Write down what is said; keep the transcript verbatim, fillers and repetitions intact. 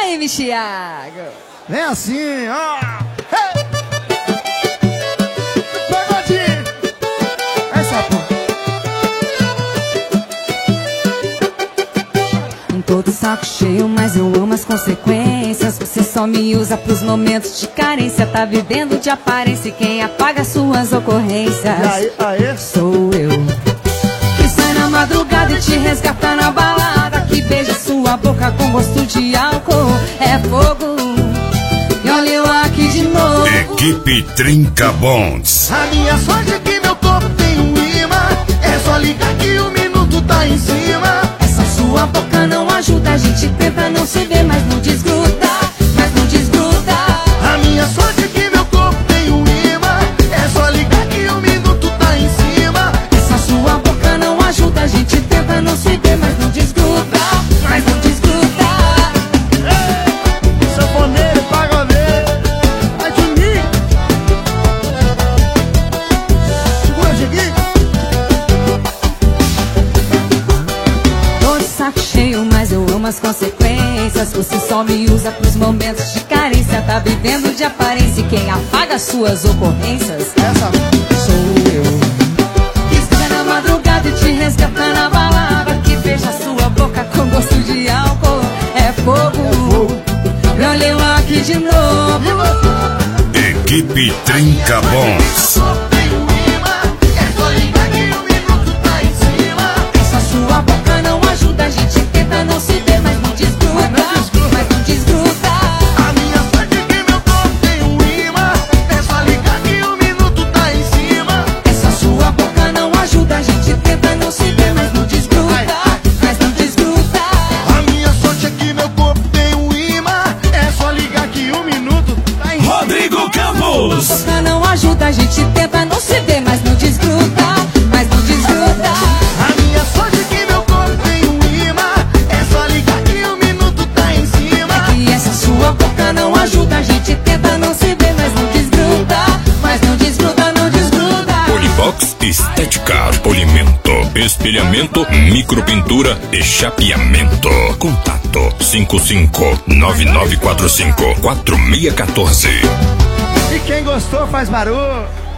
M. Thiago. Vem assim, ó. Hey! Pagodinho. Essa porra. Tô de saco cheio, mas eu amo as consequências. Você só me usa pros momentos de carência. Tá vivendo de aparência e quem apaga suas ocorrências Aí, aí. sou eu. Que sai na madrugada e te resgata na balada. Que beija sua boca com gosto de álcool. É fogo. E olha eu aqui de novo. Equipe Trinca Bonds. A minha sorte é que meu corpo tem um imã. É só ligar que o minuto tá em cima. Essa sua boca não ajuda, a gente tenta não se ver, mas não desgruda, mas não desgruda. A minha sorte é que meu corpo tem um imã. É só ligar que o minuto tá em cima. Essa sua boca não ajuda, a gente tenta não se ver, mas não desgruda, mas não desgruda. Ei, sanfoneiro, pagodeiro. Vai de mim. Segura, Jeguinho. Tô de saco cheio, mas eu amo as consequências. Você só me usa pros momentos de carência. Tá vivendo de aparência e quem apaga suas ocorrências Essa. sou eu. Que sai na madrugada e te resgata na balada. Que beija sua boca com gosto de álcool. É fogo. E olha eu aqui de novo. Equipe Trinca Bonds. Tem um imã. É só ligar que o minuto tá em cima. Essa sua boca não ajuda, a gente tenta não se ver, mas não desgruda, mas não desgruda. A minha sorte é que meu corpo tem um imã. É só ligar que o minuto tá em cima. Essa sua boca não ajuda, a gente tenta não se ver, mas não desgruda, mas não desgruda. A minha sorte é que meu corpo tem um imã. É só ligar que o minuto tá em cima. Rodrigo Campos. Boca não ajuda, a gente tenta não se ver, mas não desgruda, mas não desgruda. A minha sorte é que meu corpo tem um imã. É só ligar que o minuto tá em cima. E essa sua boca não ajuda, a gente tenta não se ver, mas não desgruda, mas não desgruda, não desgruda. Polibox Estética, polimento, espelhamento, micropintura e chapeamento. Contato cinco cinco nove nove quatro cinco quatro seis um quatro. E quem gostou faz barulho.